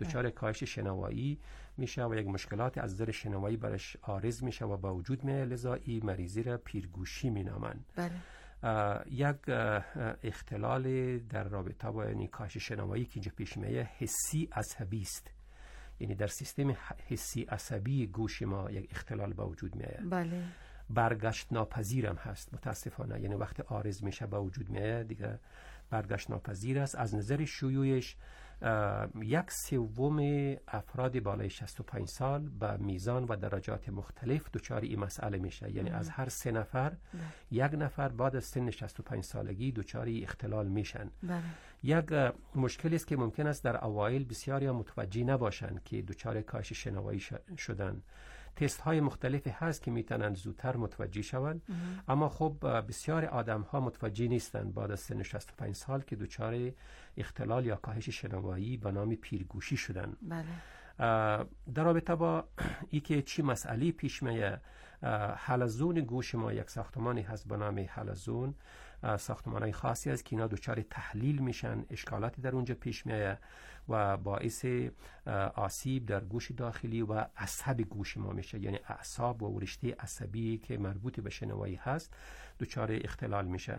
دچار کاهش شنوایی میشه و یک مشکلات از نظر شنوایی برش عارض میشه و با وجود میاد، لذا این مریضی را پیرگوشی مینامند. یک اختلال در رابطه با کاهش شنوایی که اینجا پیش میاد حسی عصبی است، یعنی در سیستم حسی عصبی گوش ما یک اختلال با وجود میاد. بله. برگشت ناپذیر هم هست متاسفانه، یعنی وقت عارض میشه با وجود میاد دیگه برگشت ناپذیر است. از نظر شیوعش 1/3 افراد بالای 65 سال به میزان و درجات مختلف دچار این مسئله میشه، یعنی از هر 3 نفر 1 نفر بعد از سن 65 سالگی دچار اختلال میشن. یک مشکلی است که ممکن است در اوایل بسیاری متوجه نباشند که دچار کاهش شنوایی شدن. تست های مختلفی هست که میتونن زودتر متوجه شوند، اما خب بسیار آدم ها متوجه نیستند بعد از سن 65 سال که دچار اختلال یا کاهش شنوایی به نام پیرگوشی شدن. در رابطه با ای که چی مسئله پیش میاد، حلزون گوش ما یک ساختمانی هست به نام حلزون، ساختمانای خاصی است که اینا دچار تحلیل میشن، اشکالاتی در اونجا پیش میاد و باعث آسیب در گوش داخلی و عصب گوش ما میشه، یعنی اعصاب و رشته عصبی که مربوط به شنوایی هست دچار اختلال میشه.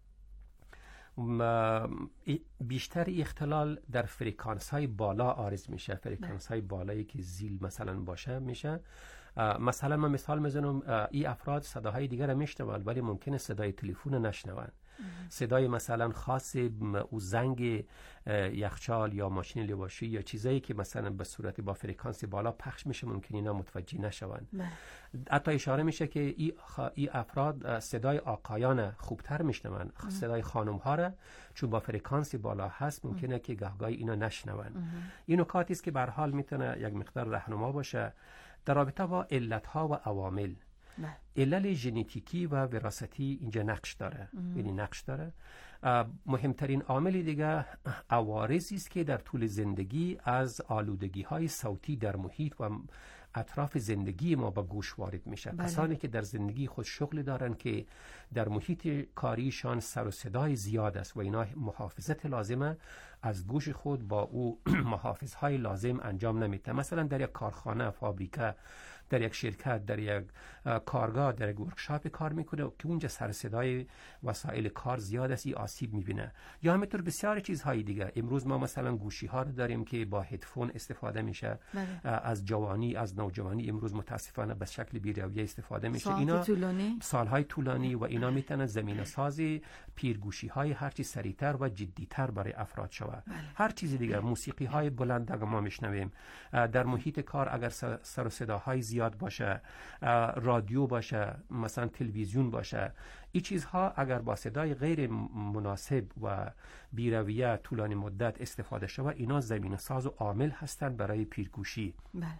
بیشتر اختلال در فرکانس های بالا عارض میشه، فرکانس های بالایی که زیل مثلا باشه میشه. مثلا من مثال میزنم، این افراد صداهای دیگر را میشنوند ولی ممکنه صدای تلفن نشنوند، صدای مثلا خاص او زنگ یخچال یا ماشین لباسشویی یا چیزایی که مثلا به صورت با فرکانس بالا پخش میشه ممکنه اینا متوجه نشوند. حتی اشاره میشه که این افراد صدای آقایان خوبتر میشنوند، صدای خانم ها را چون با فرکانس بالا هست ممکنه که گهگاهی اینا نشنوند. این نکاتی است که به هر حال میتونه یک مقدار راهنما باشه در رابطه با علتها و عوامل. علل ژنتیکی و وراثتی اینجا نقش داره، یعنی نقش داره. مهمترین عامل دیگه عوارضی است که در طول زندگی از آلودگی های صوتی در محیط و اطراف زندگی ما به گوش وارد میشه. کسانی که در زندگی خود شغل دارن که در محیط کاریشان سر و صدای زیاد است و اینا محافظت لازمه از گوش خود با او محافظ های لازم انجام نمیده. مثلا در یک کارخانه، فابریکه، در یک شرکت، در یک کارگاه، در یک ورکشاپ کار میکنه که اونجا سر صدای وسایل کار زیاد است، آسیب میبینه. یا همینطور بسیار چیزهای دیگه. امروز ما مثلا گوشی ها رو داریم که با هدفون استفاده میشه. از جوانی، از نوجوانی امروز متاسفانه به شکل بی‌رویه استفاده میشه. اینا سالهای طولانی و اینا میتونن زمینه سازی پیرگوشی های هرچی سریعتر و جدیتر برای افراد شود. هر چیز دیگه، موسیقی های بلند اگر ما میشنویم، در محیط کار اگر سر و صداهای زیاد باشه، رادیو باشه، مثلا تلویزیون باشه، این چیزها اگر با صدای غیر مناسب و بی‌رویه طولانی مدت استفاده شود، اینا زمینه ساز و عامل هستند برای پیرگوشی.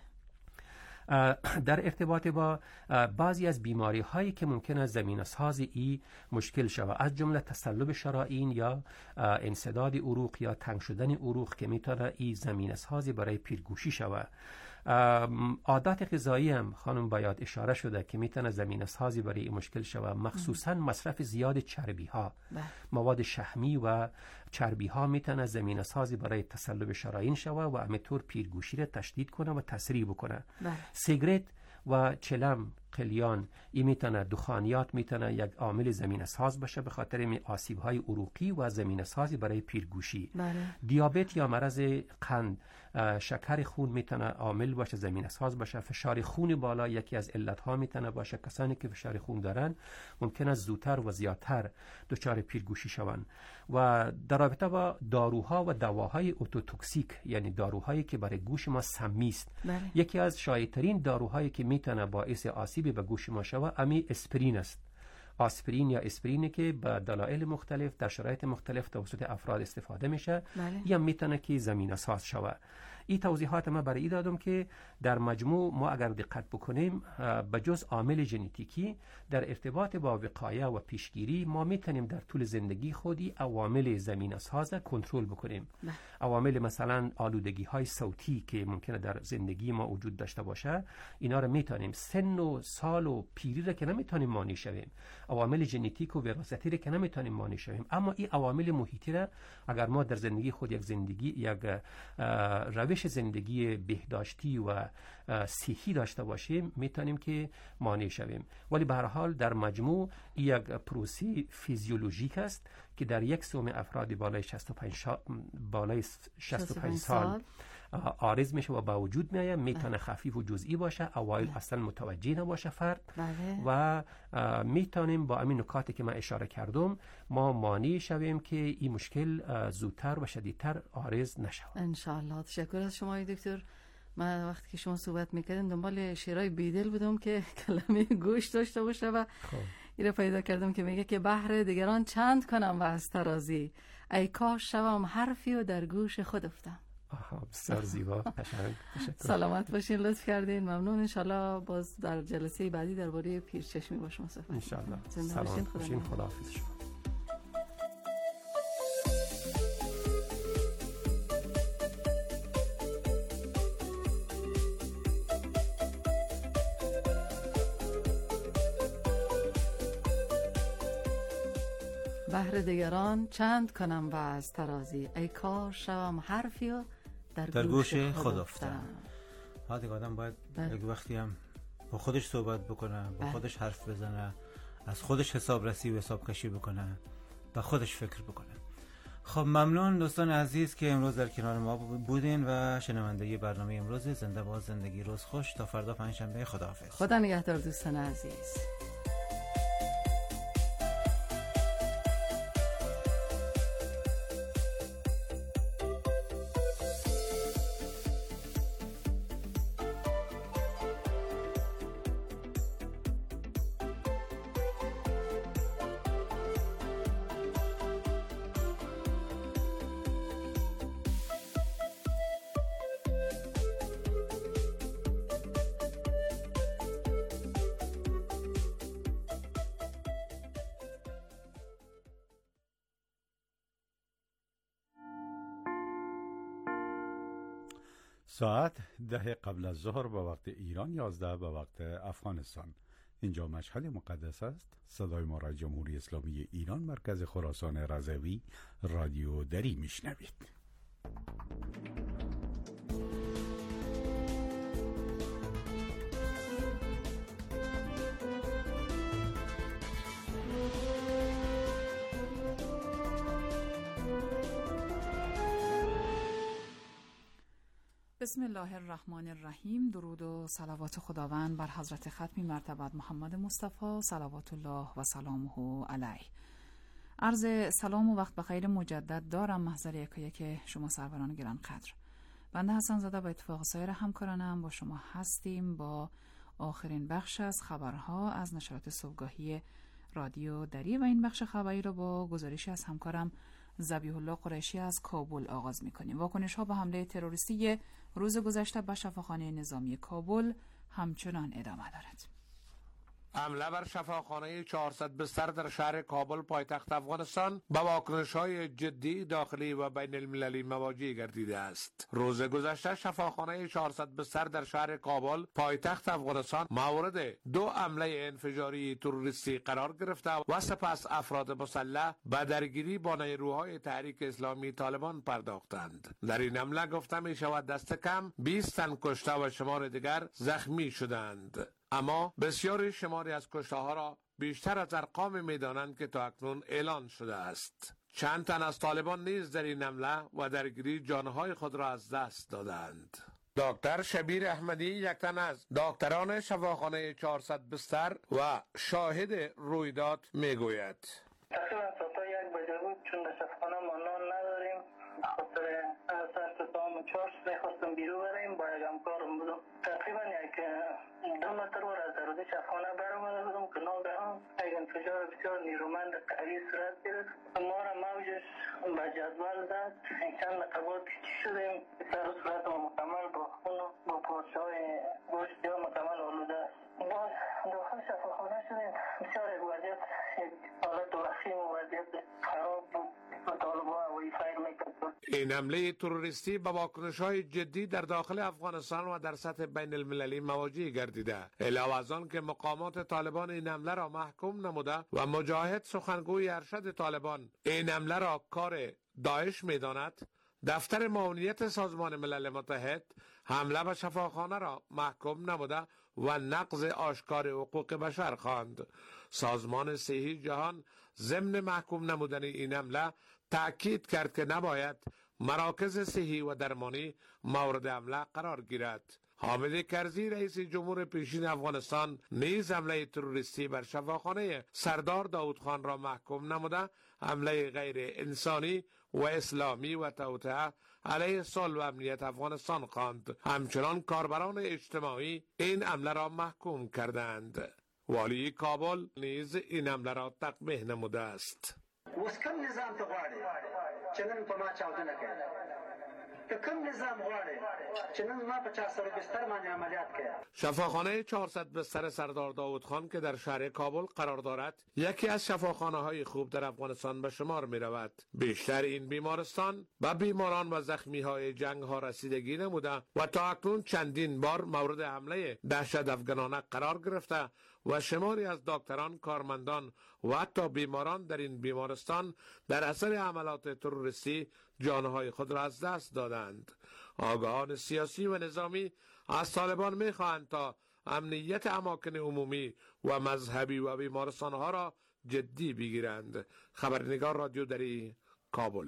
در ارتباط با بعضی از بیماری هایی که ممکن است زمینه ساز ای مشکل شود، از جمله تصلب شرائین یا انسداد عروق یا تنگ شدن عروق که میتونه ای زمینه سازی برای پیرگوشی شود. عادات غذایی هم خانم باید اشاره شده که میتونه زمینه سازی برای این مشکل شود، مخصوصا مصرف زیاد چربی ها، مواد شحمی و چربی ها میتونه زمینه سازی برای تصلب شرائین شود و همینطور پیرگوشی را تشدید کنه و تسریع بکنه. سیگرت و چلم، قلیان، این میتونه، دخانیات میتونه یک عامل زمینه ساز باشه به خاطر آسیب های عروقی و زمینه سازی برای پیرگوشی. دیابت یا مرض قند، شکر خون میتونه عامل باشه، زمینه ساز باشه. فشار خون بالا یکی از علت ها میتونه باشه. کسانی که فشار خون دارن ممکن است زودتر و زیادتر دچار پیرگوشی شوند. و در رابطه با داروها و دواهای اوتوتوکسیک، یعنی داروهایی که برای گوش ما سمی است، یکی از شایع‌ترین داروهایی که میتونه باعث آسیب به گوش ما شود امی اسپرین است. آسپرین یا اسپرینی که به دلایل مختلف در شرایط مختلف توسط افراد استفاده میشه، یا میتونه که زمینه ساز شود. این توضیحات ما برای دادم که در مجموع ما اگر دقت بکنیم به جز عامل ژنتیکی در ارتباط با وقایه و پیشگیری ما میتونیم در طول زندگی خودی عوامل زمینه ساز کنترل بکنیم. عوامل مثلا آلودگی های صوتی که ممکنه در زندگی ما وجود داشته باشه، اینا رو میتونیم. سن و سال و پیری رو که نمیتونیم مانع شویم، عوامل ژنتیک و وراثتی رو که نمیتونیم مانع شویم، اما این عوامل محیطی رو اگر ما در زندگی خود یک روش زندگی بهداشتی و صحی داشته باشیم میتونیم که مانع شویم. ولی به هر حال در مجموع یک پروسه فیزیولوژیک است که در 1/3 افراد بالای 65 سال عارض میشه و با وجود میاد. میتونه خفیف و جزئی باشه، اوایل اصلا متوجه نباشه فرد. و میتونیم با همین نکاتی که من اشاره کردم ما مانع شویم که این مشکل زودتر و شدیدتر عارض نشه. ان شاء الله. تشکر از شما دکتر. من وقتی که شما صحبت میکردیم دنبال شعرهای بیدل بودم که کلمه گوش داشته باشه و ایره پیدا کردم که میگه که بهر دیگران چند کنم و از ترازی، ای کاش شوم حرفی و در گوش خود افتم. بسیار زیبا. تشکر. سلامت باشین، لطف کردین. ممنون. انشالله باز در جلسه بعدی درباره پیرچشمی با شما صحبت انشالله. سلامت باشین. خداحافظ شما. بهر دیگران چند کنم و از ترازی، ای کاش شوم حرفی و در گوش خود افتم. دیگه آدم باید یک وقتی هم با خودش صحبت بکنه، با خودش حرف بزنه، از خودش حسابرسی و حساب کشی بکنه، با خودش فکر بکنه. خب ممنون دوستان عزیز که امروز در کنار ما بودین و شنونده برنامه امروز زنده باد زندگی روز خوش. تا فردا پنجشنبه. خداحافظ. خدا نگهدار دوستان عزیز. ساعت 10 قبل از ظهر به وقت ایران، 11 به وقت افغانستان. اینجا مشهد مقدس است. صدای ما را جمهوری اسلامی ایران، مرکز خراسان رضوی، رادیو دری میشنوید. بسم الله الرحمن الرحیم. درود و صلوات خداوند بر حضرت ختمی مرتبت محمد مصطفی صلوات الله و سلامه علیه. عرض سلام و وقت بخیر مجدد دارم محضر یکایک شما سروران گرانقدر. بنده حسن زاده با اتفاق سایر همکارانم با شما هستیم با آخرین بخش از خبرها از نشرات صبحگاهی رادیو دری و این بخش خبری را با گزارشی از همکارم ذبیح الله قریشی از کابل آغاز می‌کنیم. واکنش‌ها به حمله تروریستی روز گذشته به شفاخانه نظامی کابل همچنان ادامه دارد. حمله بر شفاخانه 400 بستر در شهر کابل پایتخت افغانستان با واکنش‌های جدی داخلی و بین المللی مواجه گردیده است. روز گذشته شفاخانه 400 بستر در شهر کابل پایتخت افغانستان مورد 2 حمله انفجاری تروریستی قرار گرفته و سپس افراد مسلح به درگیری با نیروهای تحریک اسلامی طالبان پرداختند. در این حمله گفته می شود دست کم 20 تن کشته و شمار دیگر زخمی شدند. اما بسیاری شماری از کشته‌ها را بیشتر از ارقام می‌دانند که تا اکنون اعلان شده است. چند تن از طالبان نیز در این حمله و درگیری جانهای خود را از دست دادند. دکتر شبیر احمدی یک تن از دکتران شفاخانه 400 بستر و شاهد رویداد میگوید: تقریبا تا 1 بجه بود، چون در شفاخانه ما نان نداریم، خاطر ساعت تام 4 میخواستم بیرون بریم با یک همکارم بودم. تقریبا یک 2 متر ور از دروازه شفاخانه برآمده بودم که ناگهان یک انفجار بسیار نیرومند قوی صورت گرفت. ما را موجش به جدول زد. چند نقبات کشی شدیم. سر و صورت ما مکمل با خون و با پارچه‌های گوشت یا مکمل آلوده است. باز داخل شفاخانه شدیم. بسیار یک وضعیت، یک حالت وخیم و وضعیت خراب بود. این حمله تروریستی با واکنش‌های جدی در داخل افغانستان و در سطح بین المللی مواجه گردیده. علاوه از آن که مقامات طالبان این حمله را محکوم نموده و مجاهد سخنگوی ارشد طالبان این حمله را کار داعش می‌داند، دفتر معاونیت سازمان ملل متحد حمله به شفاخانه را محکوم نموده و نقض آشکار حقوق بشر خواند. سازمان صحی جهان ضمن محکوم نمودن این حمله تأکید کرد که نباید مراکز صحی و درمانی مورد حمله قرار گیرد. حامد کرزی رئیس جمهور پیشین افغانستان نیز حمله تروریستی بر شفاخانه سردار داود خان را محکوم نموده حمله غیر انسانی و اسلامی و توطئه علیه صلح و امنیت افغانستان خواند. همچنان کاربران اجتماعی این حمله را محکوم کردند. والی کابل نیز این حمله را تقبیح نموده است. اوس کوم نظام ته غواړي چې نن په ما چاودنه کوي؟ که کوم نظام غواړي چې نن ما په 400 بستر باندې عملیات کوي؟ شفاخانه 400 بستر سردار داود خان که در شهر کابل قرار دارد یکی از شفاخانه های خوب در افغانستان به شمار می رود. بیشتر این بیمارستان به بیماران و زخمی های جنگ ها رسیدگی نموده و تا اکنون چندین بار مورد حمله دهشت افغانانه قرار گرفته و شماری از دکتران، کارمندان و حتی بیماران در این بیمارستان در اثر حملات تروریستی جانهای خود را از دست دادند. آگاهان سیاسی و نظامی از طالبان می‌خواهند تا امنیت اماکن عمومی و مذهبی و بیمارستان‌ها را جدی بگیرند. خبرنگار رادیو دری، کابل.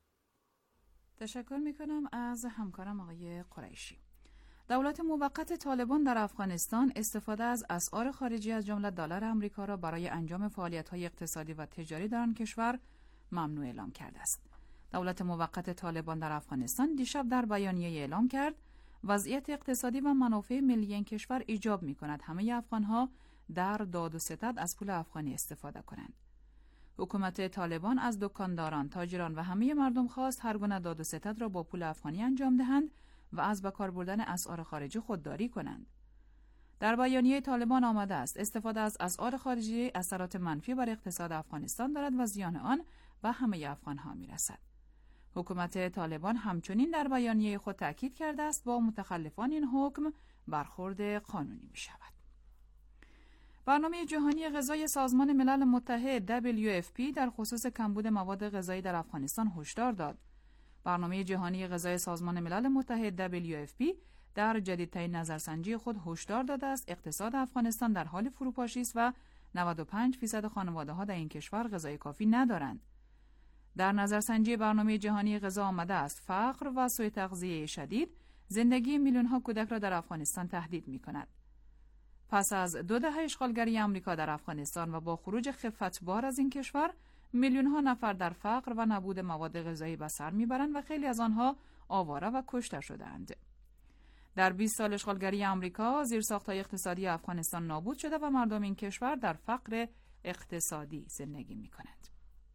تشکر می‌کنم از همکارم آقای قریشی. دولت موقت طالبان در افغانستان استفاده از اسعار خارجی از جمله دلار آمریکا را برای انجام فعالیت‌های اقتصادی و تجاری در آن کشور ممنوع اعلام کرده است. دولت موقت طالبان در افغانستان دیشب در بیانیه اعلام کرد وضعیت اقتصادی و منافع ملی این کشور ایجاب می‌کند همه افغان‌ها در داد و ستد از پول افغانی استفاده کنند. حکومت طالبان از دکانداران، تاجران و همه مردم خواست هر گونه داد و ستد را با پول افغانی انجام دهند و از به کار بردن اسعار خارجی خودداری کنند. در بیانیه طالبان آمده است استفاده از اسعار خارجی اثرات منفی بر اقتصاد افغانستان دارد و زیان آن به همه افغان‌ها می‌رسد. حکومت طالبان همچنین در بیانیه خود تاکید کرده است با متخلفان این حکم برخورد قانونی می‌شود. برنامه جهانی غذایی سازمان ملل متحد WFP در خصوص کمبود مواد غذایی در افغانستان هشدار داد. برنامه جهانی غذای سازمان ملل متحد WFP در جدیدترین نظرسنجی خود هشدار داده است اقتصاد افغانستان در حال فروپاشی است و 95% خانواده‌ها در این کشور غذای کافی ندارند. در نظرسنجی برنامه جهانی غذا آمده است فقر و سوء تغذیه شدید زندگی میلیون‌ها کودک را در افغانستان تهدید می‌کند. پس از 2 دهه اشغالگری آمریکا در افغانستان و با خروج خفتبار از این کشور میلیون‌ها نفر در فقر و نبود مواد غذایی به سر میبرند و خیلی از آنها آواره و کشته شده‌اند. در 20 سال اشغالگری آمریکا زیرساخت‌های اقتصادی افغانستان نابود شده و مردم این کشور در فقر اقتصادی زندگی می‌کنند.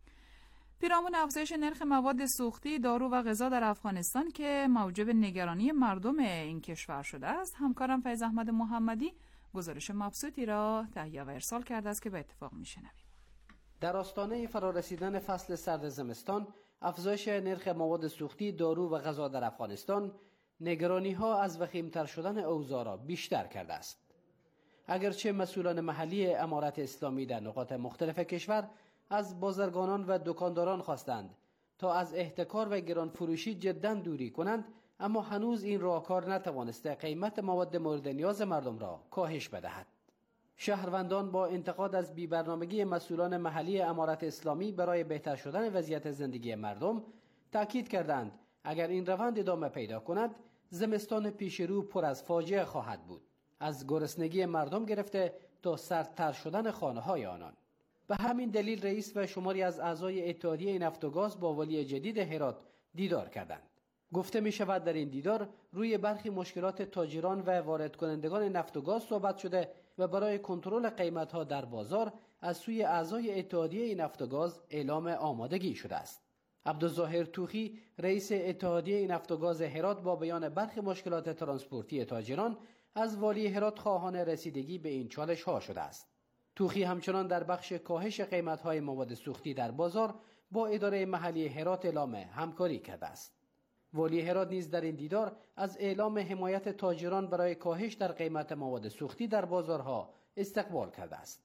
پیرامون افزایش نرخ مواد سوختی، دارو و غذا در افغانستان که موجب نگرانی مردم این کشور شده است، همکارم فیض احمد محمدی گزارش مبسوطی را تهیه و ارسال کرده است که به اتفاق می‌شنویم. در آستانه فرارسیدن فصل سرد زمستان، افزایش نرخ مواد سوختی، دارو و غذا در افغانستان نگرانی‌ها از وخیم‌تر شدن اوضاع را بیشتر کرده است. اگرچه مسئولان محلی امارت اسلامی در نقاط مختلف کشور از بازرگانان و دکانداران خواستند تا از احتکار و گرانفروشی جداً دوری کنند، اما هنوز این راهکار نتوانسته قیمت مواد مورد نیاز مردم را کاهش بدهد. شهروندان با انتقاد از بی‌برنامگی مسئولان محلی امارت اسلامی برای بهتر شدن وضعیت زندگی مردم تاکید کردند اگر این روند ادامه پیدا کند زمستان پیش رو پر از فاجعه خواهد بود، از گرسنگی مردم گرفته تا سردتر شدن خانه‌های آنان. به همین دلیل رئیس و شماری از اعضای اتحادیه نفت و گاز با والی جدید هرات دیدار کردند. گفته می شود در این دیدار روی برخی مشکلات تاجران و وارد کنندگان نفت و گاز صحبت شده و برای کنترل قیمت‌ها در بازار از سوی اعضای اتحادیه نفت و گاز اعلام آمادگی شده است. عبدالظاهر توخی رئیس اتحادیه نفت و گاز هرات با بیان برخی مشکلات ترانسپورتی تاجران از والی هرات خواهان رسیدگی به این چالش‌ها شده است. توخی همچنان در بخش کاهش قیمت‌های مواد سوختی در بازار با اداره محلی هرات اعلام همکاری کرده است. والی هرات نیز در این دیدار از اعلام حمایت تاجران برای کاهش در قیمت مواد سوختی در بازارها استقبال کرده است.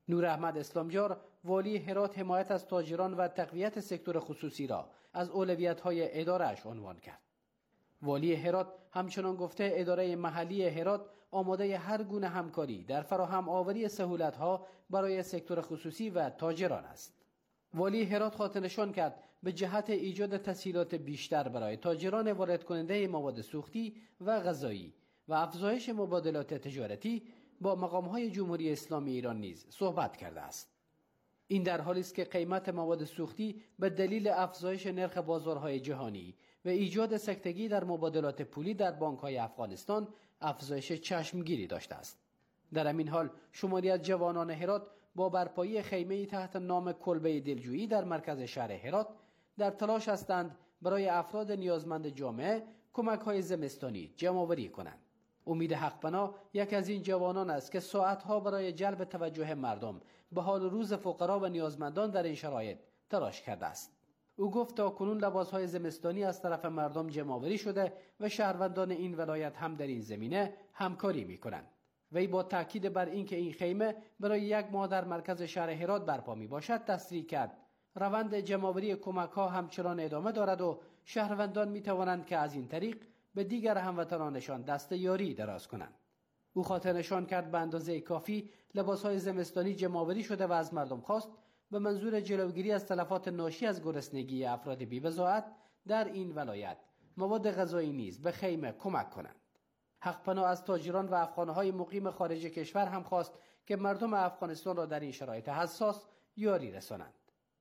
نور احمد اسلامجار والی هرات حمایت از تاجران و تقویت سکتور خصوصی را از اولویت‌های اداره‌اش عنوان کرد. والی هرات همچنان گفته اداره محلی هرات آماده هر گونه همکاری در فراهم آوری سهولت‌ها برای سکتور خصوصی و تاجران است. والی هرات خاطرنشان کرد به جهت ایجاد تسهیلات بیشتر برای تاجران وارد کننده مواد سوختی و غذایی و افزایش مبادلات تجارتی با مقام‌های جمهوری اسلامی ایران نیز صحبت کرده است. این در حالی است که قیمت مواد سوختی به دلیل افزایش نرخ بازارهای جهانی و ایجاد سکتگی در مبادلات پولی در بانک‌های افغانستان افزایش چشمگیری داشته است. در همین حال شماری از جوانان هرات با برپایی خیمه‌ای تحت نام کلبه دلجویی در مرکز شهر هرات در تلاش هستند برای افراد نیازمند جامعه کمک‌های زمستانی جمع‌آوری کنند. امید حقپنا یک از این جوانان است که ساعتها برای جلب توجه مردم به حال روز فقرا و نیازمندان در این شرایط تلاش کرده است. او گفت تا کنون لباس‌های زمستانی از طرف مردم جمع‌آوری شده و شهروندان این ولایت هم در این زمینه همکاری می‌کنند. وی با تاکید بر اینکه این خیمه برای 1 ماه در مرکز شهر هرات برپا می‌باشد تصریح کرد روند جمع‌آوری کمک‌ها همچنان ادامه دارد و شهروندان می‌توانند که از این طریق به دیگر هموطنانشان دست یاری دراز کنند. او خاطر نشان کرد به اندازه کافی لباس‌های زمستانی جمع‌آوری شده و از مردم خواست به منظور جلوگیری از تلفات ناشی از گرسنگی افراد بی‌وضاحت در این ولایت مواد غذایی نیز به خیمه کمک کنند. حقپنا از تاجران و افغان‌های مقیم خارج کشور هم خواست که مردم افغانستان را در این شرایط حساس یاری رسانند.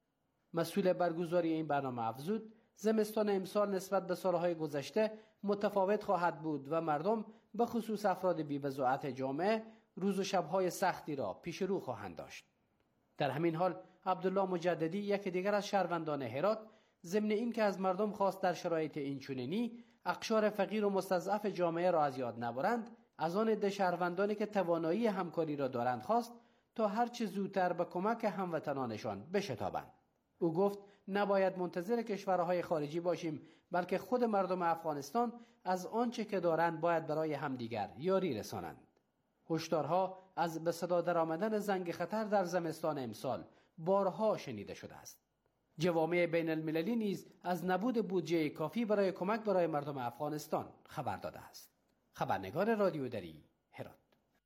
مسئول برگزاری این برنامه افزود زمستان امسال نسبت به سالهای گذشته متفاوت خواهد بود و مردم به خصوص افراد بی‌وضاحت جامعه روز و شب‌های سختی را پیش رو خواهند داشت. در همین حال عبدالله مجددی یک دیگر از شهروندان هرات ضمن این که از مردم خواست در شرایط اینچنینی اقشار فقیر و مستضعف جامعه را از یاد نبرند، از آن عده شهروندانی که توانایی همکاری را دارند خواست تا هر چه زودتر به کمک هموطنانشان بشتابند. او گفت نباید منتظر کشورهای خارجی باشیم، بلکه خود مردم افغانستان از آنچه که دارند باید برای همدیگر یاری رسانند. هشدارها از به صدا درآمدن زنگ خطر در زمستان امسال بارها شنیده شده است. جوامع بین المللی نیز از نبود بودجه کافی برای کمک برای مردم افغانستان خبر داده است. خبرنگار رادیو دری هرات.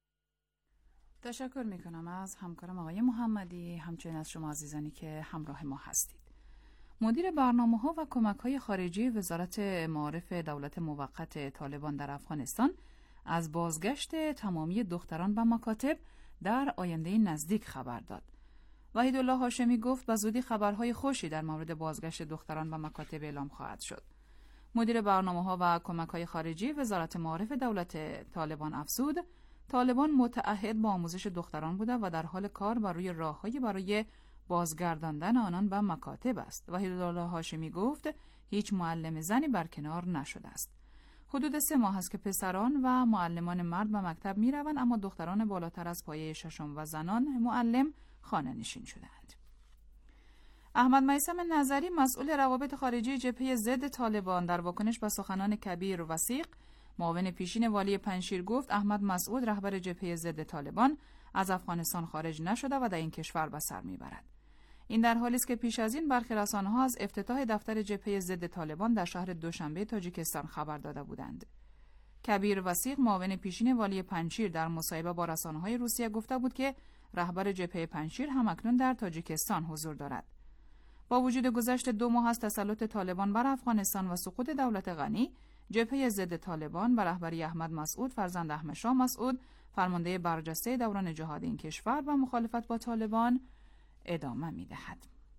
تشکر میکنم از همکارم آقای محمدی، همچنین از شما عزیزانی که همراه ما هستید. مدیر برنامه‌ها و کمک‌های خارجی وزارت معارف دولت موقت طالبان در افغانستان از بازگشت تمامی دختران به مکاتب در آینده نزدیک خبر داد. وحیدالله هاشمی گفت به زودی خبرهای خوشی در مورد بازگشت دختران به مکاتب اعلام خواهد شد. مدیر برنامه‌ها و کمک‌های خارجی وزارت معارف دولت طالبان افزود طالبان متعهد با آموزش دختران بوده و در حال کار بر روی راه‌هایی برای بازگرداندن آنان به مکاتب است. وحیدالله هاشمی گفت هیچ معلم زنی برکنار نشده است. حدود 3 ماه است که پسران و معلمان مرد به مکتب می روند، اما دختران بالاتر از پایه 6 و زنان معلم خانه نشین شدند. احمد میثم نظری مسئول روابط خارجی جبهه ضد طالبان در واکنش به سخنان کبیر وثیق معاون پیشین والی پنجشیر گفت احمد مسعود رهبر جبهه ضد طالبان از افغانستان خارج نشده و در این کشور به سر میبرد. این در حالی است که پیش از این برخی رسانه‌ها از افتتاح دفتر جبهه ضد طالبان در شهر دوشنبه تاجیکستان خبر داده بودند. کبیر وثیق معاون پیشین والی پنجشیر در مصاحبه با رسانه‌های روسیه گفته بود که رهبر جبهه پنجشیر همکنون در تاجیکستان حضور دارد. با وجود گذشت 2 ماه از تسلط طالبان بر افغانستان و سقوط دولت غنی، جبهه ضد طالبان به رهبری احمد مسعود فرزند احمد شاه مسعود فرمانده برجسته دوران جهاد این کشور و مخالفت با طالبان ادامه می‌دهد.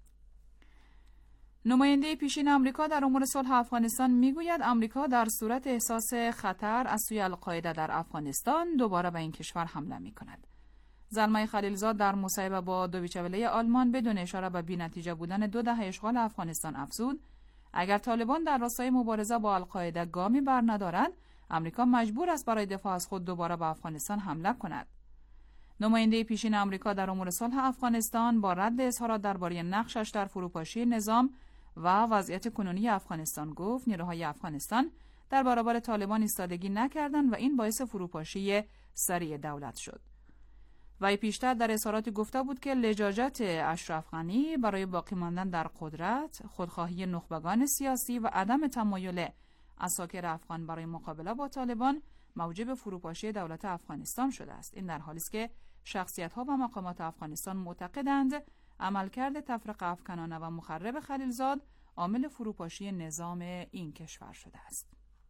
نماینده پیشین آمریکا در امور صلح افغانستان میگوید آمریکا در صورت احساس خطر از سوی القاعده در افغانستان دوباره به این کشور حمله می‌کند. زلمه خلیلزاد در مصاحبه با دویچه وله آلمان بدون اشاره به بی‌نتیجه بودن 2 دهه اشغال افغانستان افزود اگر طالبان در راستای مبارزه با القاعده گامی برندارند، آمریکا مجبور است برای دفاع از خود دوباره به افغانستان حمله کند. نماینده پیشین آمریکا در امور صلح افغانستان با رد اظهارات درباره نقشش در فروپاشی نظام و وضعیت کنونی افغانستان گفت نیروهای افغانستان در برابر طالبان ایستادگی نکردند و این باعث فروپاشی سریع دولت شد. و پیشتر در اظهاراتی گفته بود که لجاجت اشرف غنی برای باقی ماندن در قدرت، خودخواهی نخبگان سیاسی و عدم تمایل عساکر افغان برای مقابله با طالبان موجب فروپاشی دولت افغانستان شده است. این در حالی است که شخصیت‌ها و مقامات افغانستان معتقدند عملکرد تفرقه افکنانه و مخرب خلیلزاد عامل فروپاشی نظام این کشور شده است.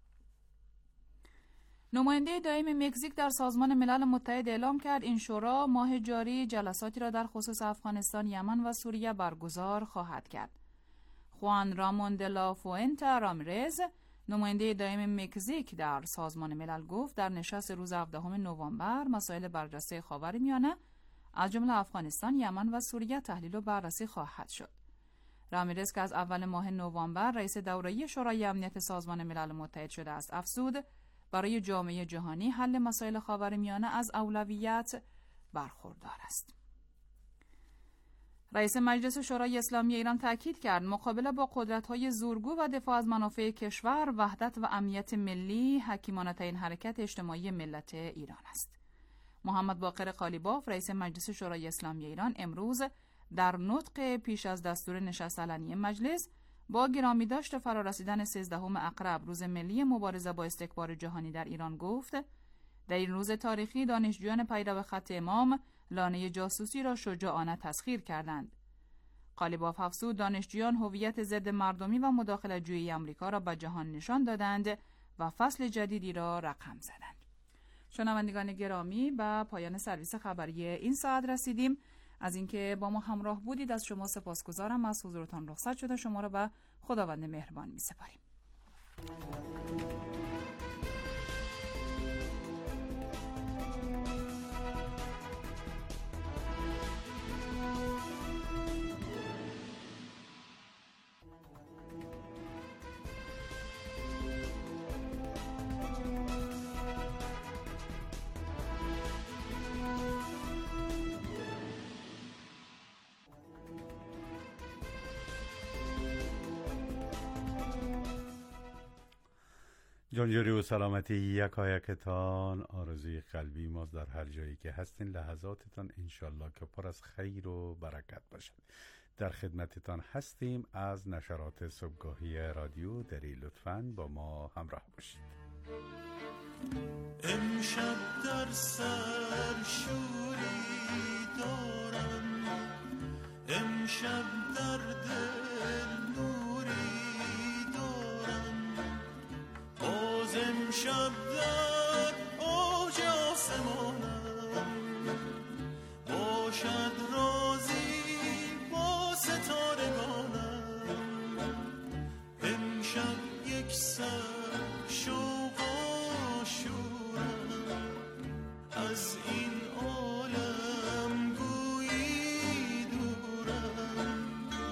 نماینده دائم مکزیک در سازمان ملل متحد اعلام کرد این شورا ماه جاری جلساتی را در خصوص افغانستان، یمن و سوریه برگزار خواهد کرد. خوان رامون دلا فوئنته رامیرز، نماینده دائم مکزیک در سازمان ملل، گفت در نشست روز 17 نوامبر مسائل برجسته خاورمیانه از جمله افغانستان، یمن و سوریه تحلیل و بررسی خواهد شد. رامیرز که از اول ماه نوامبر رئیس دوره‌ای شورای امنیت سازمان ملل متحد شده است، افزود برای جامعه جهانی حل مسائل خاورمیانه از اولویت برخوردار است. رئیس مجلس شورای اسلامی ایران تاکید کرد مقابله با قدرت‌های زورگو و دفاع از منافع کشور، وحدت و امنیت ملی حکیمانه‌ترین حرکت اجتماعی ملت ایران است. محمد باقر قالیباف رئیس مجلس شورای اسلامی ایران امروز در نطق پیش از دستور نشست علنی مجلس با گرامی داشت فرارسیدن 13 اقرب روز ملی مبارزه با استکبار جهانی در ایران گفت در این روز تاریخی دانشجویان پیرو خط امام لانه جاسوسی را شجاعانه تسخیر کردند. قالیباف افزود دانشجویان هویت ضد مردمی و مداخله‌جویی آمریکا را به جهان نشان دادند و فصل جدیدی را رقم زدند. شنوندگان گرامی، به پایان سرویس خبری این ساعت رسیدیم. از اینکه با ما همراه بودید از شما سپاسگزارم. از حضورتان رخصت شده شما را به خداوند مهربان می‌سپاریم. جانجوری و سلامتی یکایکتان آرزوی قلبی ماست در هر جایی که هستین. لحظاتتان انشالله که پر از خیر و برکت باشد. در خدمتتان هستیم از نشرات صبحگاهی رادیو دری. لطفاً با ما همراه باشید. امشب در سر شوری دارم، امشب در دل نوری دارم، باز امشب در اوج آسمانم باشد رازی با ستارگانم. امشب یک سر شوق و شورم از این عالم گویی دورم.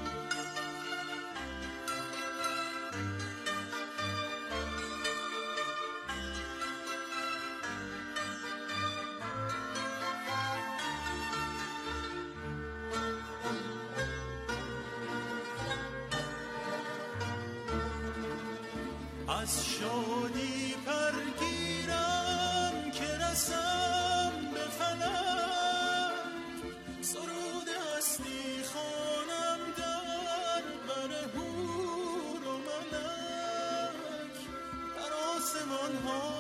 از شادی پرگیرم که رسم به فلک، سرود هستی خوانم در بر حور و ملک. در آسمان ها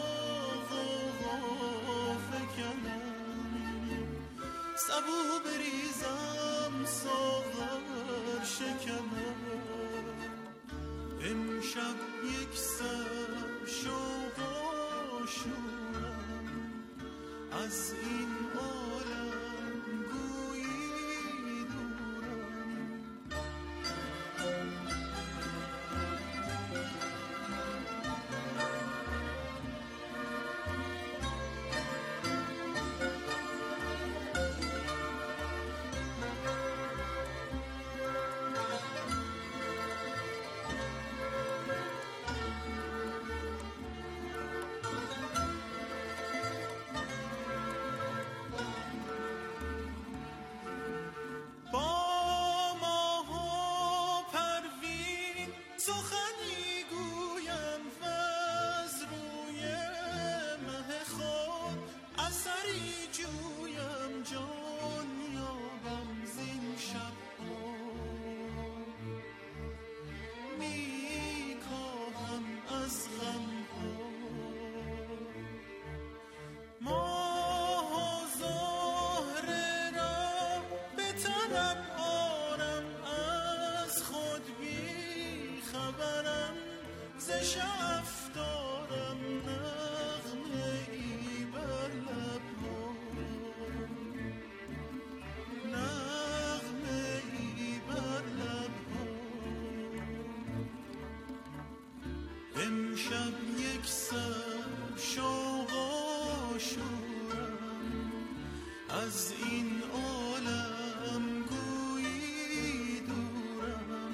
غوغا فکنم، سبو بریزم ساغر شکنم. امشب یک سر شوق و شورم از این عالم گویی دورم. آشورم از این عالم گویی دورم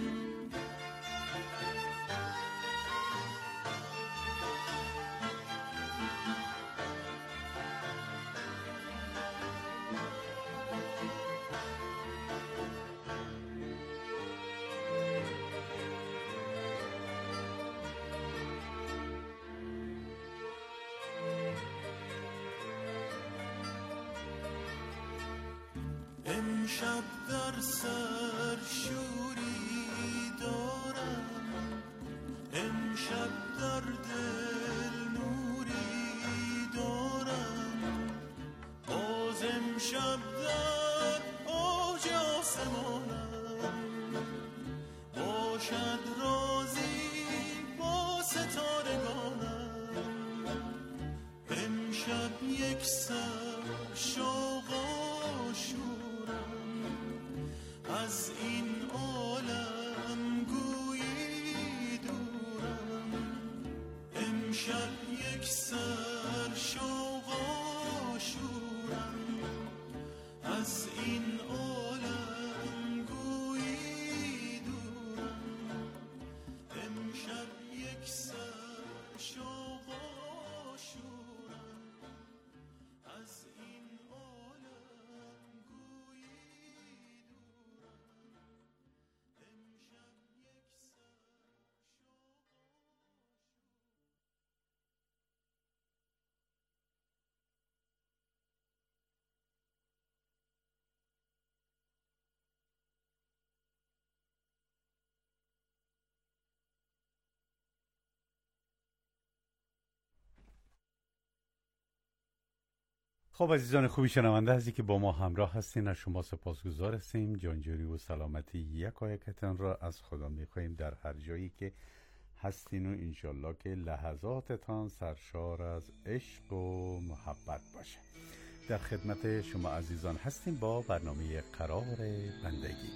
امشب در سر شوری دارم امشب در دل نوری دارم باز امشب در اوج آسمانم باشد رازی با ستارگانم امشب یک سر شوق از این عالم گویی دورم امشب یک سر شوق آشورم از این عالم گویی دورم امشب یک سر شوق آشورم از این عالم گویی خب عزیزان خوبی شنونده هستی که با ما همراه هستین، از شما سپاسگزار هستیم. جانجوری و سلامتی یکایکتان را از خدا میخواییم در هر جایی که هستین و انشالله که لحظاتتان سرشار از عشق و محبت باشه. در خدمت شما عزیزان هستیم با برنامه قرار بندگی.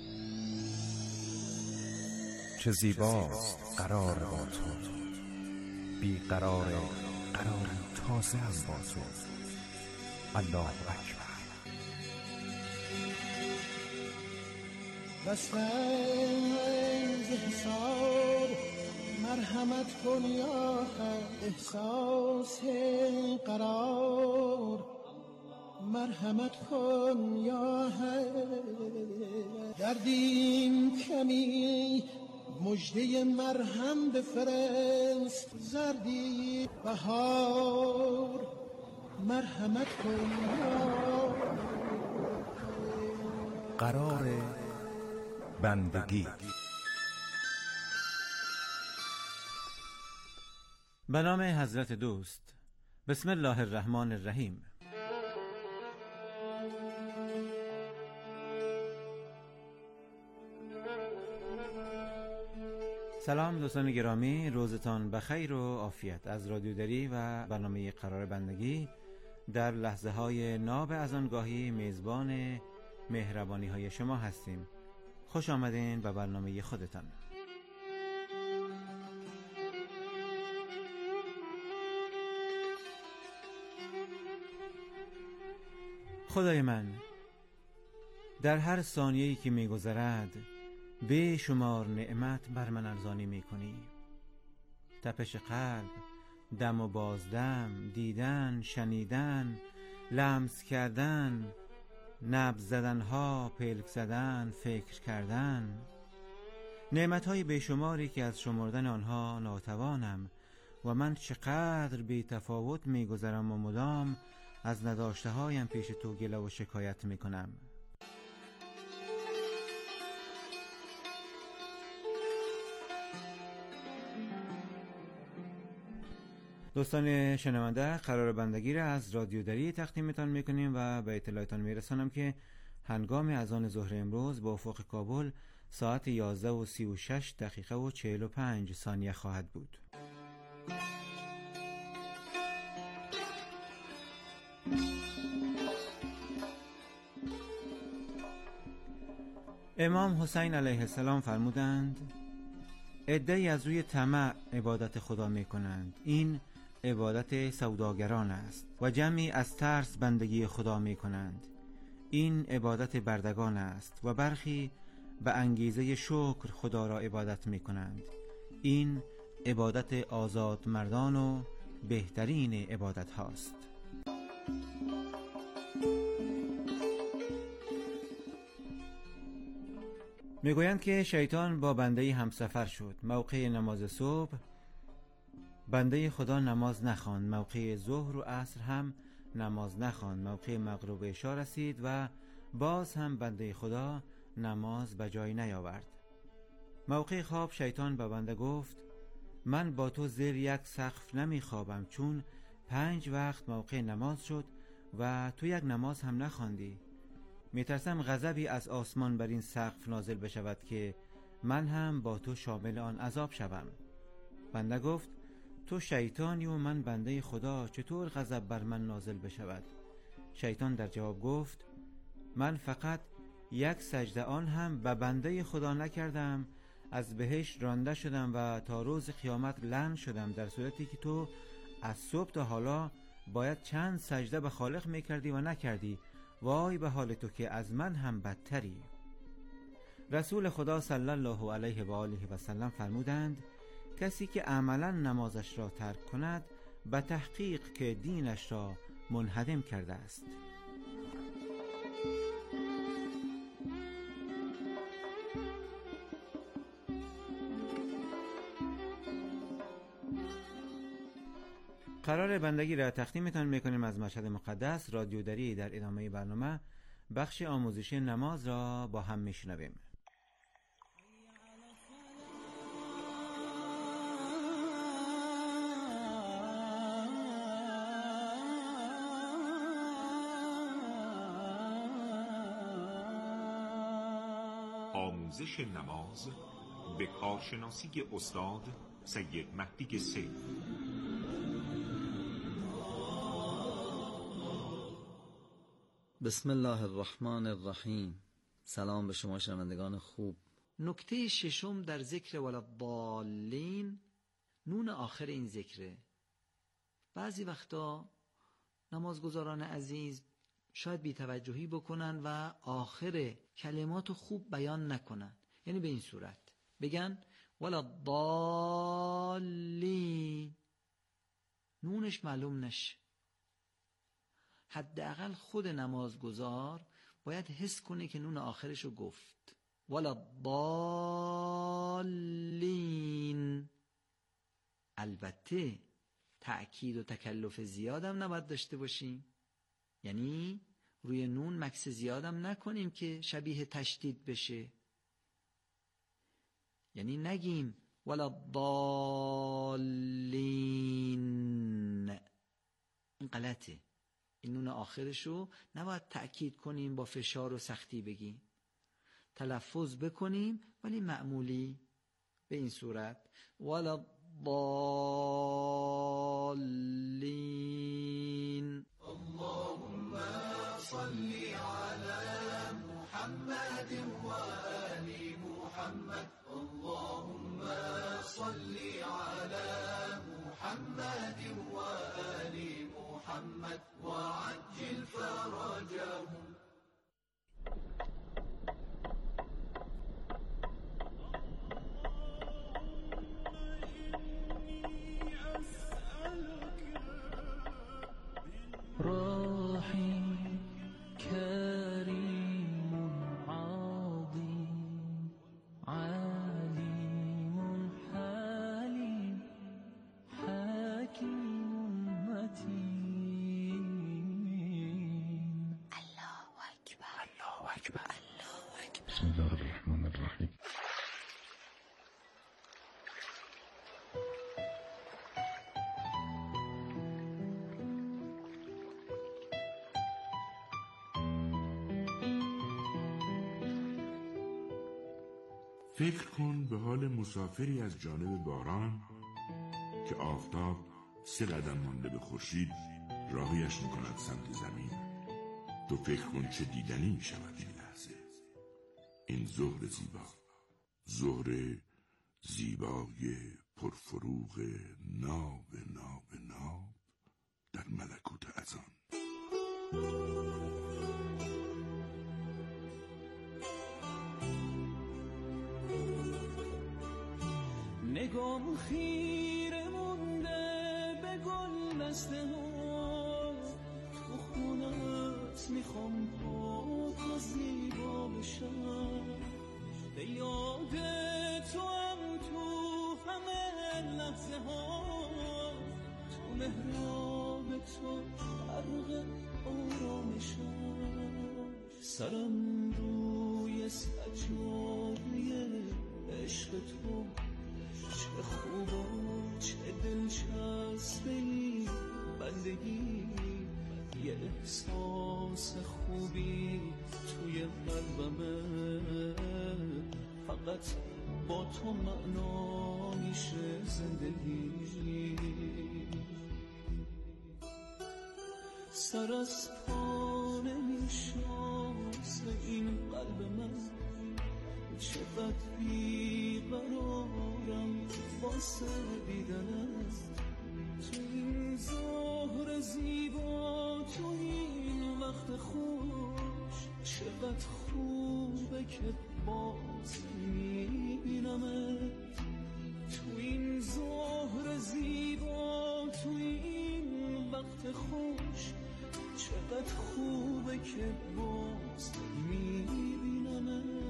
چه زیباست قرار با تو، بی قرار قراری تازه هم با تو. الله اکبر. بس از حساب مرحمت کن یا احساس قرار مرحمت کن یا دردیم کمی مژده مرهم بفرست زردی بهار مرحمت کن یا قرار بندگی. به نام حضرت دوست. بسم الله الرحمن الرحیم. سلام دوستان گرامی، روزتان بخیر و عافیت. از رادیو دری و برنامه قرار بندگی در لحظه های ناب از آنگاهی میزبان مهربانی های شما هستیم. خوش آمدین به برنامه خودتان. خدای من، در هر ثانیه‌ای که می‌گذرد به شمار نعمت بر من ارزانی می‌کنی. تپش قلب، دم و بازدم، دیدن، شنیدن، لمس کردن، نبض زدنها، پلک زدن، فکر کردن، نعمت‌های بیشماری که از شمردن آنها ناتوانم و من چقدر بی تفاوت می‌گذرم و مدام از نداشته‌هایم پیش تو گله و شکایت می‌کنم. دوستان شنونده، قرار بندگی را از رادیو دری تقدیمتان میکنیم و به اطلاعتان میرسانم که هنگام اذان ظهر امروز با افق کابل ساعت 11:36 دقیقه و 45 ثانیه خواهد بود. امام حسین علیه السلام فرمودند: عده‌ای از روی طمع عبادت خدا می کنند. این عبادت سوداگران است و جمعی از ترس بندگی خدا می کنند. این عبادت بردگان است و برخی به انگیزه شکر خدا را عبادت می کنند. این عبادت آزاد مردان و بهترین عبادت هاست. میگویند که شیطان با بنده همسفر شد. موقع نماز صبح بنده خدا نماز نخواند، موقع ظهر و عصر هم نماز نخواند، موقع مغرب عشا رسید و باز هم بنده خدا نماز به جای نیاورد. موقع خواب شیطان به بنده گفت من با تو زیر یک سقف نمیخوابم، چون 5 وقت موقع نماز شد و تو یک نماز هم نخواندی. میترسم غضبی از آسمان بر این سقف نازل بشود که من هم با تو شامل آن عذاب شوم. بنده گفت تو شیطانی و من بنده خدا، چطور غضب بر من نازل بشود؟ شیطان در جواب گفت من فقط یک سجده آن هم به بنده خدا نکردم، از بهشت رانده شدم و تا روز قیامت لعن شدم، در صورتی که تو از صبح تا حالا باید چند سجده به خالق میکردی و نکردی. وای به حال تو که از من هم بدتری. رسول خدا صلی الله علیه و آله و سلم فرمودند کسی که عملا نمازش را ترک کند به تحقیق که دینش را منهدم کرده است. قرار بندگی را تقدیمتان میکنیم از مشهد مقدس. رادیو دری در ادامه برنامه بخش آموزشی نماز را با هم میشنویم. آموزش نماز به کارشناسی استاد سید مهدی سید. بسم الله الرحمن الرحیم. سلام به شما شنوندگان خوب. نکته ششم در ذکر ولضالین نون آخر این ذکره. بعضی وقتا نمازگزاران عزیز شاید بی‌توجهی بکنن و آخر کلماتو خوب بیان نکنن، یعنی به این صورت بگن ولضالین، نونش معلوم نشه. حداقل خود نمازگزار باید حس کنه که نون آخرشو گفت. ولضالین. البته تأکید و تکلف زیادم نباید داشته باشیم، یعنی روی نون مکس زیادم نکنیم که شبیه تشدید بشه. یعنی نگیم ولضالین، این غلطه. این نون آخرشو نباید تأکید کنیم، با فشار و سختی بگیم. تلفظ بکنیم ولی معمولی، به این صورت ولضالین. اللهم صل على محمد وآل محمد. اللهم صل على محمد وآل محمد وعجل فرجهم. رحيم كريم عظيم عليم حليم حكيم متين. الله أكبر الله أكبر الله أكبر. بسم الله الرحمن الرحيم. فکر کن به حال مسافری از جانب باران که آفتاب 3 قدم مانده به خورشید راهیش میکند سمت زمین. تو فکر کن چه دیدنی میشود این لحظه. این ظهر زیبا، ظهر زیبای پرفروغ ناب ناب ناب در ملکوت اذان. نگام خیره مونده به گل دسته ها، تو خونت میخوام پاک و زیبا بشم، به یاد تو هم تو همه لحظه ها، تو محراب تو غرق آرامشم، سرم روی سجاده عشق تو، چه خوب و چه دلچسبه این بندگی، یه احساس خوبی توی قلبمه، فقط با تو معنا میشه زندگی. سر از پا نمیشناسه این قلب من، چقدر بیقرارم واسه دیدنت، تو این ظهر زیبا، تو این وقت خوش، چقدر خوبه که باز میبینمت، تو این ظهر زیبا، تو این وقت خوش، چقدر خوبه که باز میبینمت.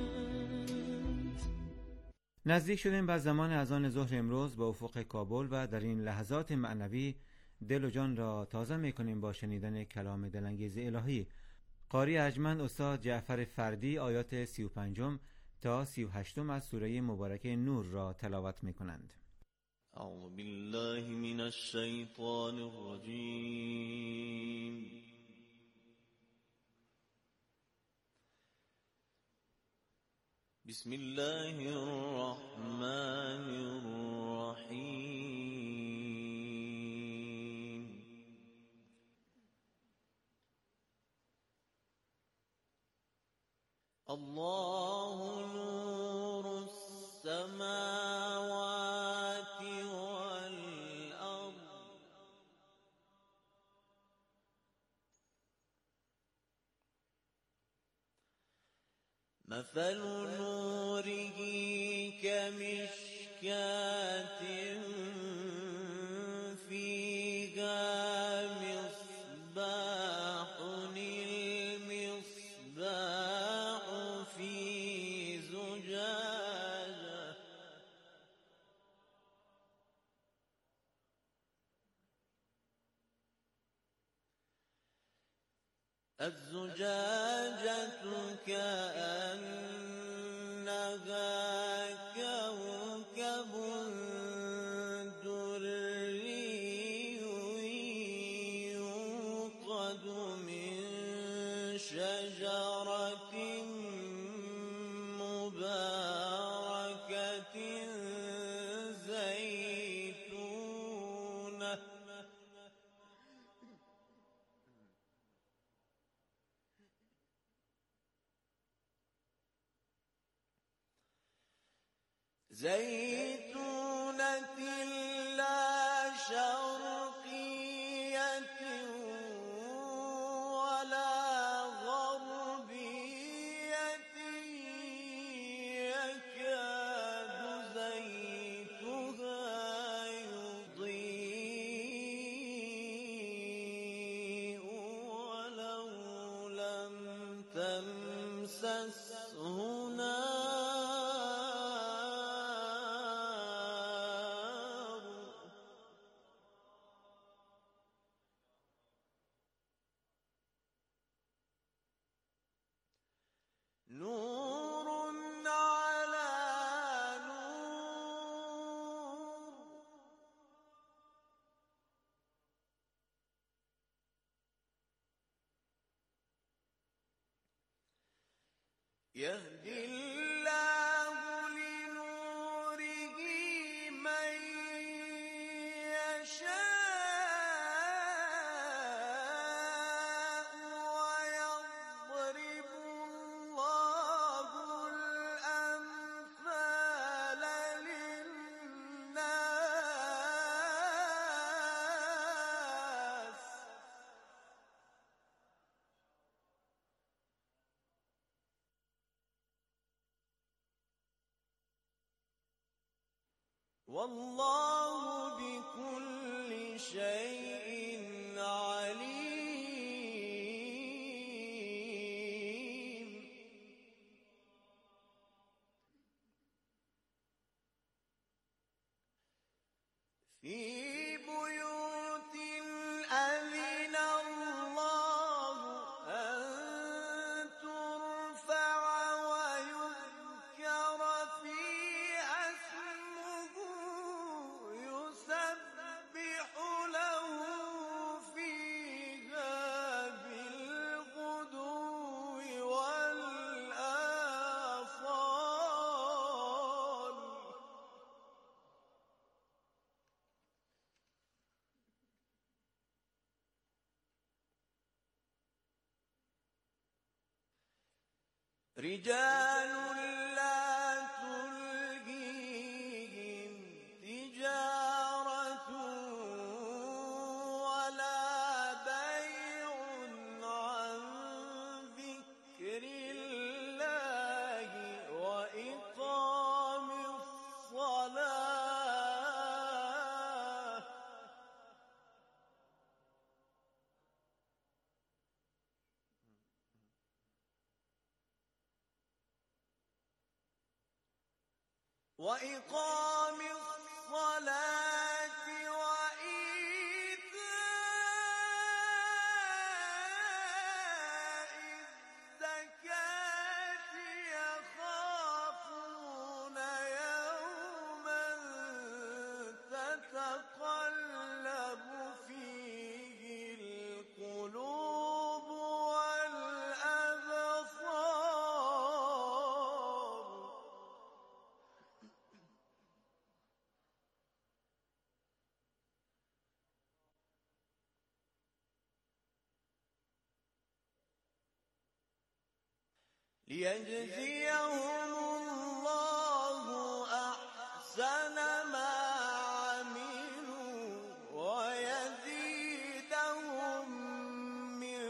نزدیک شدیم به زمان اذان ظهر امروز به افق کابل و در این لحظات معنوی دل و جان را تازه میکنیم با شنیدن کلام دلانگیز الهی. قاری ارجمند استاد جعفر فردی آیات 35 تا 38 از سوره مبارکه نور را تلاوت میکنند. اعوذ بالله من الشیطان الرجیم. بسم الله الرحمن الرحیم. الله نور السماوات والأرض مثل نوره كمشكاة فيها مصباح، المصباح في زجاجة، الزجاجة كأنها كوكب دري يوقد من شجرة مباركة زيتونة لا شرقية ولا غربية، يكاد زيتها يضيء ولو لم تمسسه نور على نور. يهدي الله لنوره من يشاء ويضرب الله الأمثال للناس والله بكل شيء عليم. في بيوت أذن الله أن ترفع ويذكر فيها اسمه يسبح له فيها بالغدو والآصال. رجال لا تلهيهم تجارة ولا بيع عن ذكر الله وإقام الصلاة. وإقام الصلاة وإيتاء الزكاة يخافون يوما تتقلب فيه القلوب والأبصار. ليجزيهم الله أحسن ما عملوا ويزيدهم من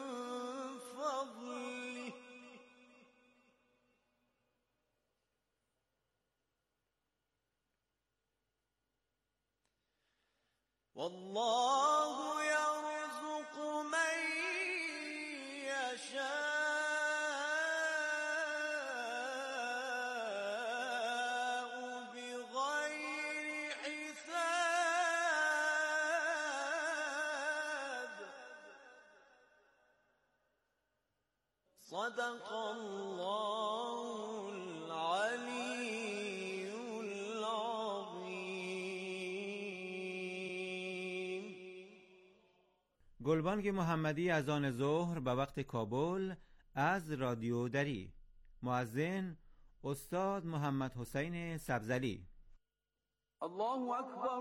فضله. والله يرزق من يشاء بغير حساب. صدق الله العلي العظيم. گلبانگ محمدی از آن ظهر به وقت کابل از رادیو دری. مؤذن استاد محمد حسین سبزلی. الله أكبر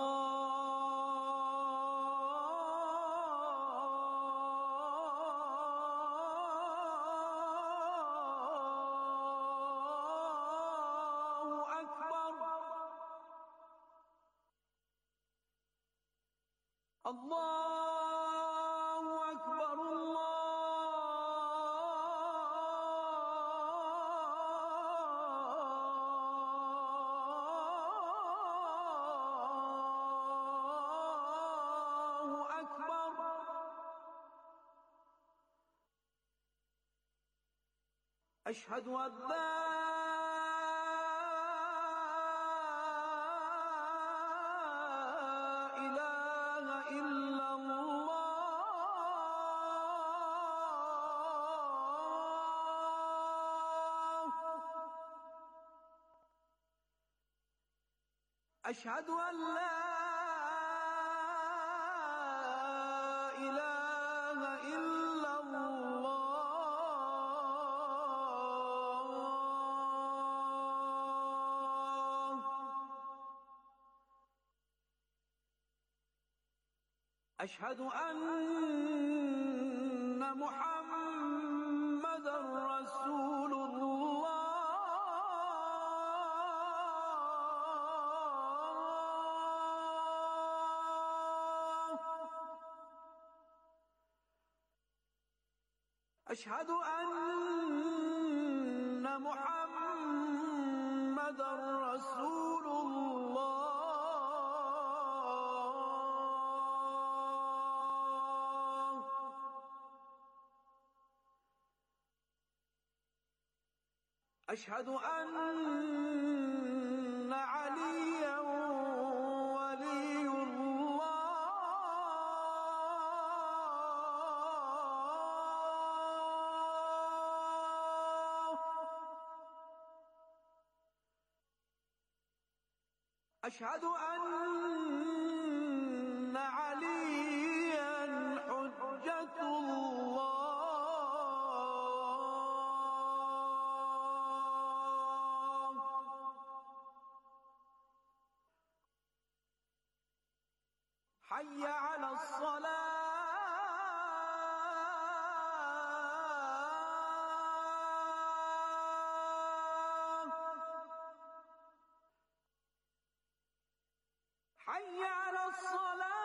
الله أكبر. الله أكبر الله أكبر. أشهد أن لا إله إلا الله. أشهد أن لا إله إلا الله. أشهد أن محمدا رسول الله. أشهد أن محمدا رسول الله. اشهد ان علیا ولی الله اشهد ان علیا حجة الله حي على الصلاة حي على الصلاة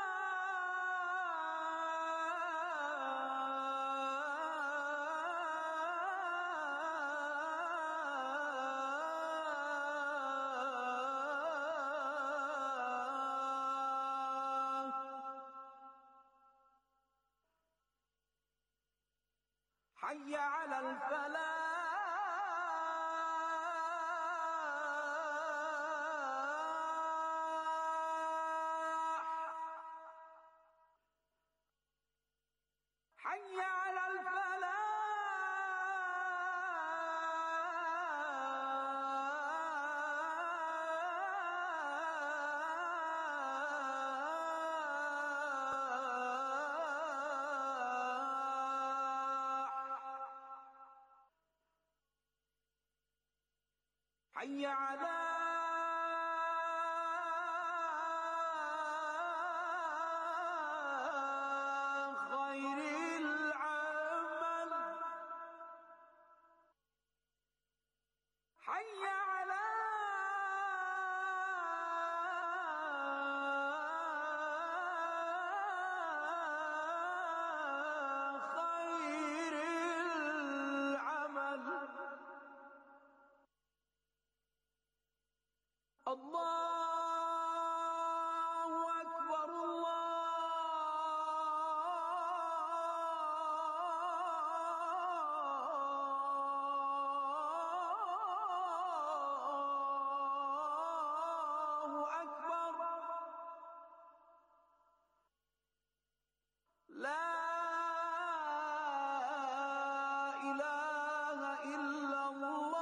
حي على الفلاح حي على الفلاح حي على خير العمل حي على خير العمل الله أكبر الله أكبر لا إله إلا الله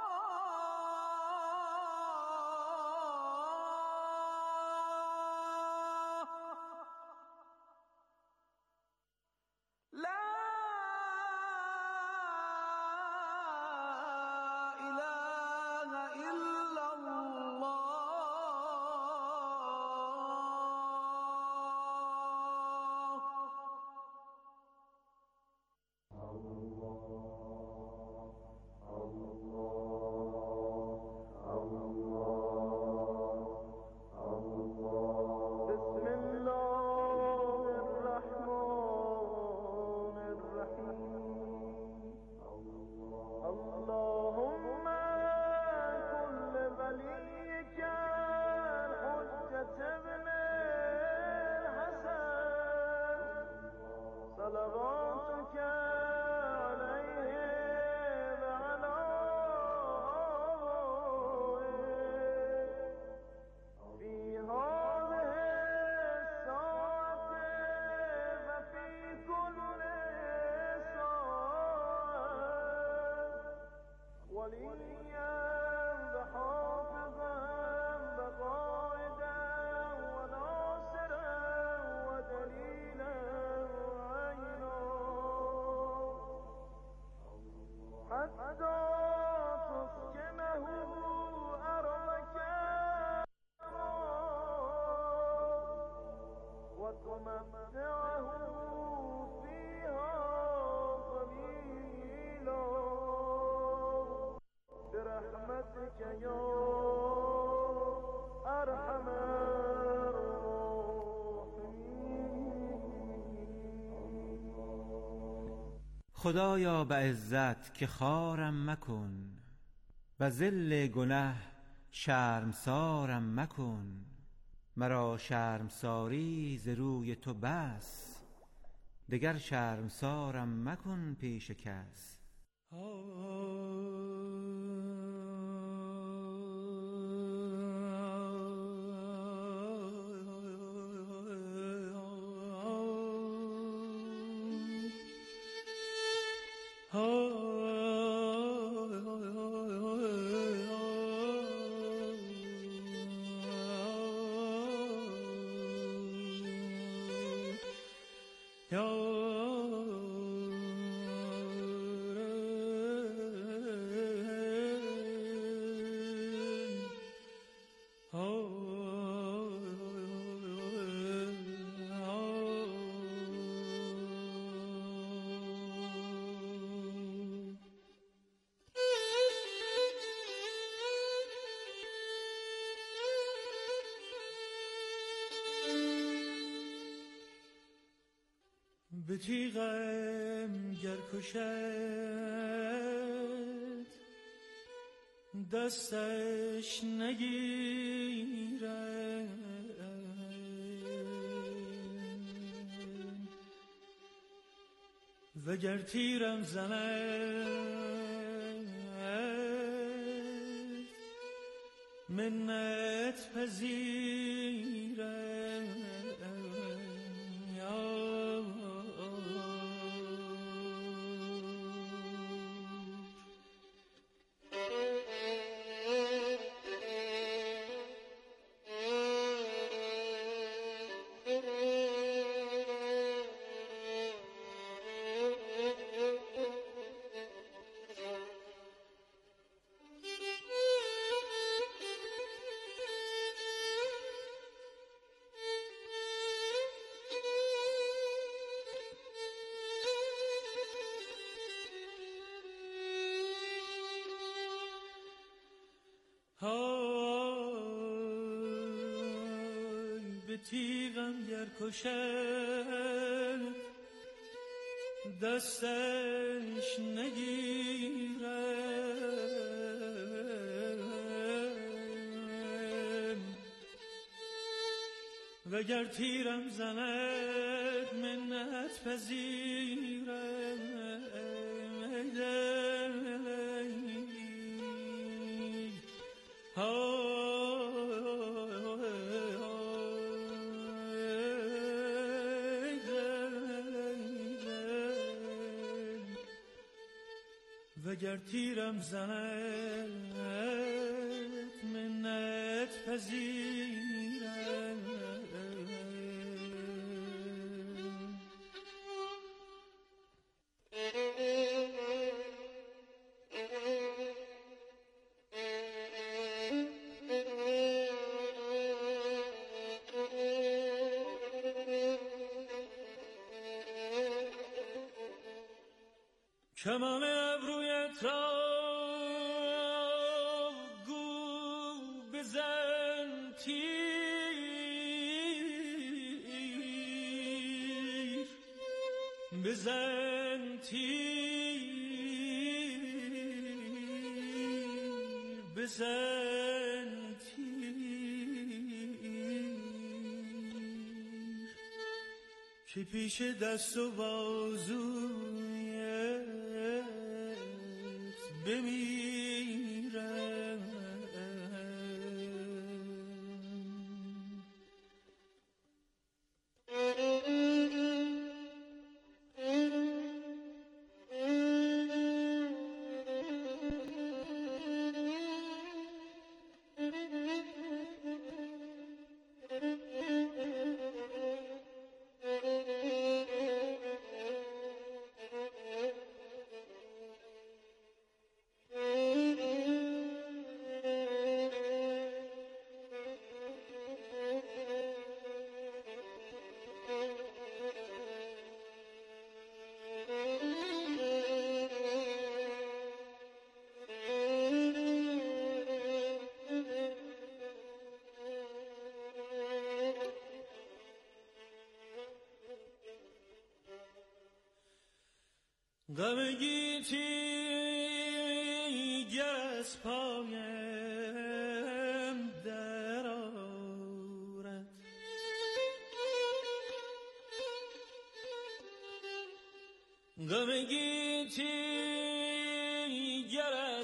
لا إله إلا الله بسم الله الرحمن الرحيم اللهم كن لوليك الحجة ابن الحسن صلواتك عليه وعلى في هذه الساعة وفي كل ساعة وليا وحافظا وقائدا وناصرا ودليلا وعينا حتى تسكنه أرضك وتمتعه فيها قليلا برحمتك يا أرحم الراحمين. خدایا به عزت که خارم مکن و ذل گنه شرمسارم مکن مرا شرمساری ز روی تو بس دگر شرمسارم مکن پیش کس به تیغم گر کشد دستش نگیرم، وگر تیرم زند منت پذیرم. به تیغم گر کشد دستش نگیرم، وگر تیرم زند منت پذیرم. وگر تیرم زند منت پذیرم. کمان ابرویت را گو بزن تیر، بزن تیر، بزن تیر، که پیش دست و بازویت بمیرم. غم گیتی گر از پایم در آرد، غم گیتی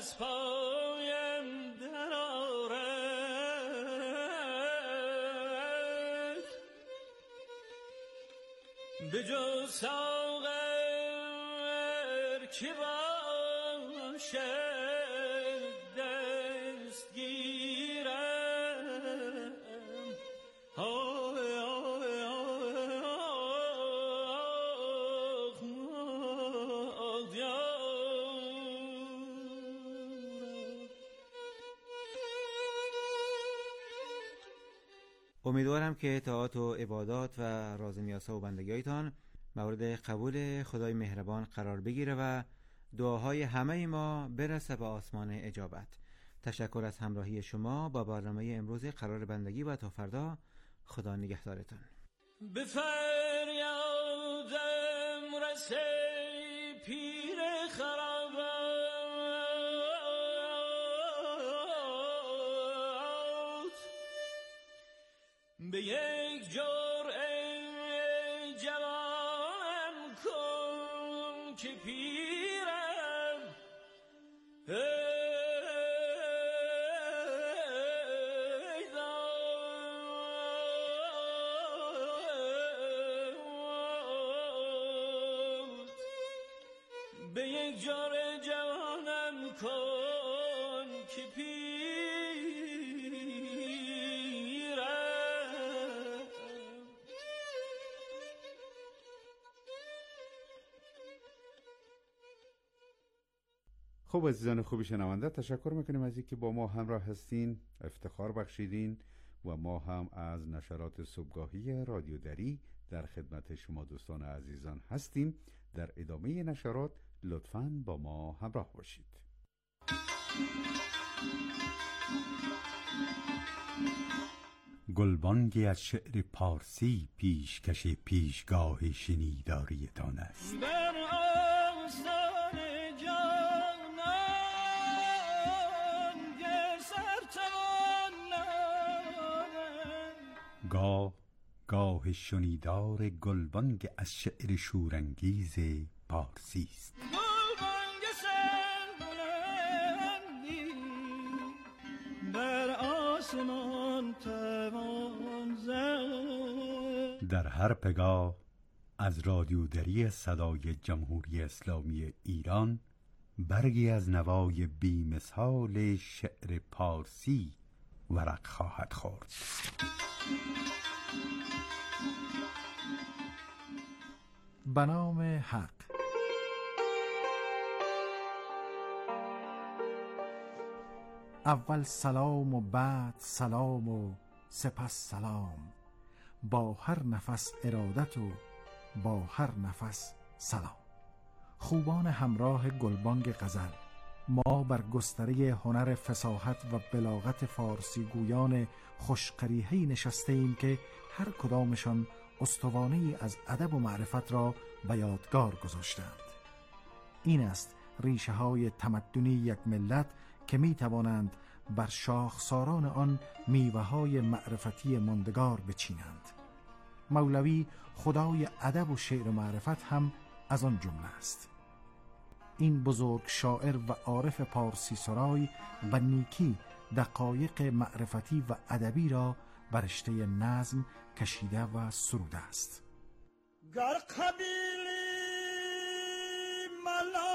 از پایم درآرد به جز ساغر که باشد امیدوارم که اطاعت و عبادات و راز نیازها و بندگی‌هایتان مورد قبول خدای مهربان قرار بگیره و دعاهای همه ما برسه به آسمان اجابت. تشکر از همراهی شما با برنامه امروز قرار بندگی و تا فردا. خدا نگهدارتان. به فریادم رسه پیر خرابات، به یک جرعه جوانم کن که پیرم به یک جرعه جوانم کن که خب عزیزان خوبی شنونده، تشکر میکنیم از اینکه با ما همراه هستین، افتخار بخشیدین و ما هم از نشرات صبحگاهی رادیو دری در خدمت شما دوستان عزیزان هستیم. در ادامه نشرات لطفاً با ما همراه باشید. گلبانگی از شعر پارسی پیشکش پیشگاه شنیداریتان است. گاه شنیدار گلبانگ از شعر شورانگیز پارسی است. در هر پگاه از رادیو دری صدای جمهوری اسلامی ایران برگی از نوای بی‌مثال شعر پارسی ورق خواهد خورد. به نام حق. اول سلام و بعد سلام و سپس سلام، با هر نفس ارادت و با هر نفس سلام. خوبان همراه گلبانگ غزل، ما بر گستره هنر فصاحت و بلاغت فارسی گویان خوشقریحه‌ای نشسته ایم که هر کدامشان استوانه‌ای از ادب و معرفت را به یادگار گذاشتند. این است ریشه های تمدنی یک ملت که می توانند بر شاخساران آن میوه های معرفتی ماندگار بچینند. مولوی خدای ادب و شعر و معرفت هم از آن جمله است. این بزرگ شاعر و عارف پارسی سرای و نیکی دقایق معرفتی و ادبی را برشته نظم کشیده و سروده است. گر قبیلی ملا